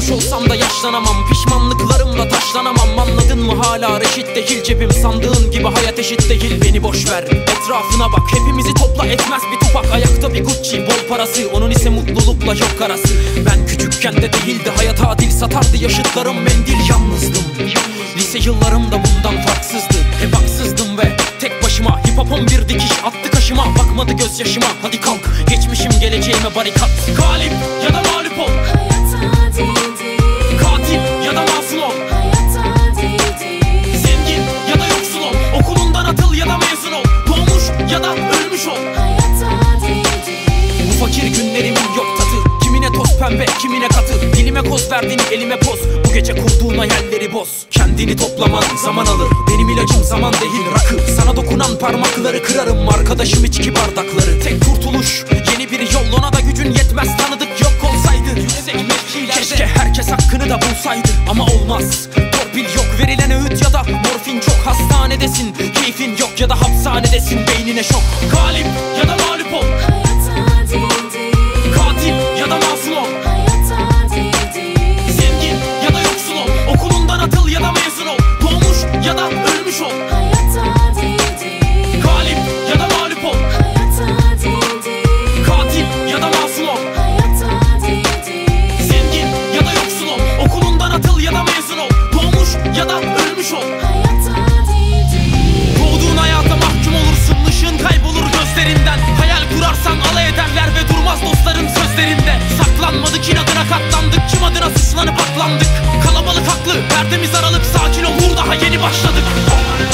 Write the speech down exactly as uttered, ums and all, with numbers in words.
Ölmüş olsam da yaşlanamam, pişmanlıklarımla taşlanamam. Anladın mı hala reşit değil cebim, sandığın gibi hayat eşit değil. Beni boş ver, etrafına bak, hepimizi topla etmez bir tupak. Ayakta bir Gucci bol parası, onun ise mutlulukla yok arası. Ben küçükken de değildi hayat adil, satardı yaşıtlarım mendil. Yalnızdım, lise yıllarım da bundan farksızdı. Hep haksızdım ve tek başıma, hip hop'un bir dikiş attı kaşıma. Bakmadı gözyaşıma, hadi kalk geçmişim geleceğime barikat. Galip ya da mağlup ol, katil ya da masum ol, zengin ya da yoksul ol, okulundan atıl ya da mezun ol, doğmuş ya da ölmüş ol. Bu fakir günlerimin yok tadı, kimine toz pembe kimine katı. Dilime koz verdin elime poz, bu gece kurduğun hayalleri boz. Kendini toplaman zaman alır, benim ilacım zaman değil rakı. Sana dokunan parmakları kırarım, arkadaşım içki bardakları. Tek kurtuluş yeni bir yol, ona da gücün yetmez tanıdık yok olsaydı. Yüksek mevkilerde keşke herkes hakkını da bulsaydı. Ama olmaz, torpil yok, verilen öğüt ya da morfin çok. Hastanedesin, keyfin yok ya da hapishanedesin, beynine şok. Galip ya da mağlup ol, katil ya da masum ol, zengin ya da yoksul ol, okulundan atıl ya da mezun ol, doğmuş ya da ölmüş ol. Galip ya da mağlup ol, katil ya da masum ol, zengin ya da yoksul ol, okulundan atıl ya da mezun ol, doğmuş ya da ölmüş ol. Doğduğun hayata mahkum olursun, ışığın kaybolur gözlerinden. Hayal kurarsan alay ederler ve durmaz dostların sözlerinde. Saklanmadık, inadına katlandık, kim adına suçlanıp aklandık. Kalabalık haklı, perdemiz aralık, sakin ol, vur daha yeni başladık.